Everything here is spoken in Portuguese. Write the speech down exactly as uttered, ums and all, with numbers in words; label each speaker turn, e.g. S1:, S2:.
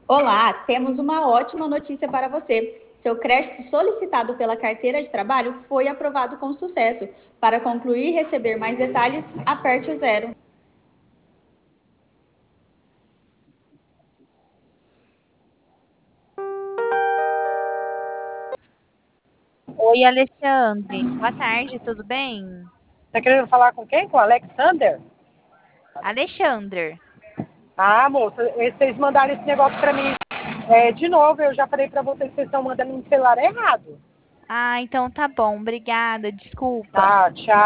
S1: Olá, temos uma ótima notícia para você. Seu crédito solicitado pela carteira de trabalho foi aprovado com sucesso. Para concluir e receber mais detalhes, aperte o zero.
S2: Oi, Alexandre. Boa tarde, tudo bem?
S3: Tá querendo falar com quem? Com o Alexander?
S2: Alexandre.
S3: Ah, moça, vocês mandaram esse negócio pra mim é, de novo. Eu já falei pra vocês que vocês estão mandando no celular errado.
S2: Ah, então tá bom. Obrigada. Desculpa.
S3: Tá, tchau.